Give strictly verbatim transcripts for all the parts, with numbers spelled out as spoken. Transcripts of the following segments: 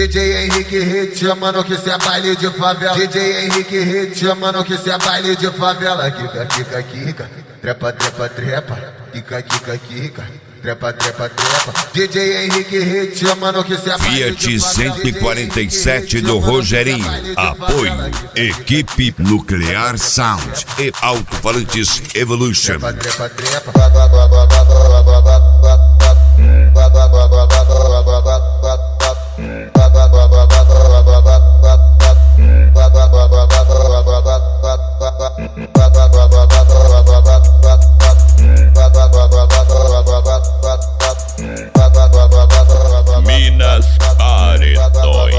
D J Henrique Hit, mano, que cê é baile de favela. D J Henrique Hit, mano, que cê é baile de favela. Kika, kika, kika, trepa, trepa, trepa. Kika, kika, kika, trepa, trepa, trepa. D J Henrique Hit, mano, que cê é baile de favela. Fiat cento e quarenta e sete do Rogerinho. Apoio Equipe Nuclear Sound e Alto-Falantes Evolution. Trepa, trepa, trepa. Minas Paredões.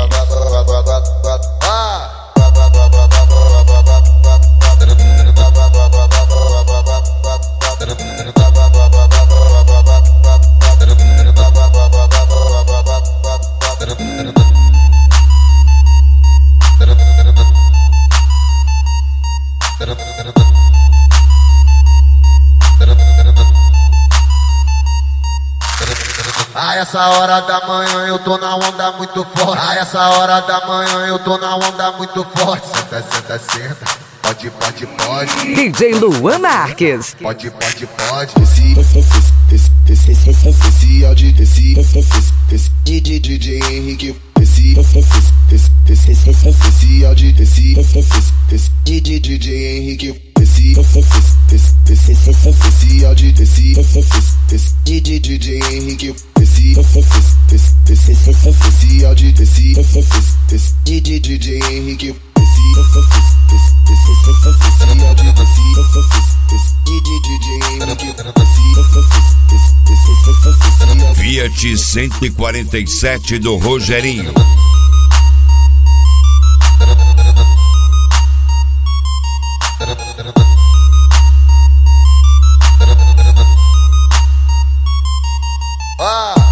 A essa hora da manhã eu tô na onda muito forte. A essa hora da manhã eu tô na onda muito forte. Senta, senta, senta. Pode, pode, pode. D J Luan Marques. Pode, pode, pode. Desci, desci, desci, desci, desci, áudio, desci, desci, desci, D J Henrique, desci, desci, desci, desci, desci, áudio, desci, desci, desci, D J Henrique, desci, desci, desci, desci, desci, áudio, desci, desci, desci, D J Henrique, desci, desci, desci, desci, desci, áudio, desci, desci, desci, D J Henrique, desci, desci, desci, desci, áudio, desci, desci, D J Henrique, desci. Fiat cento e quarenta e sete do Rogerinho. Ah!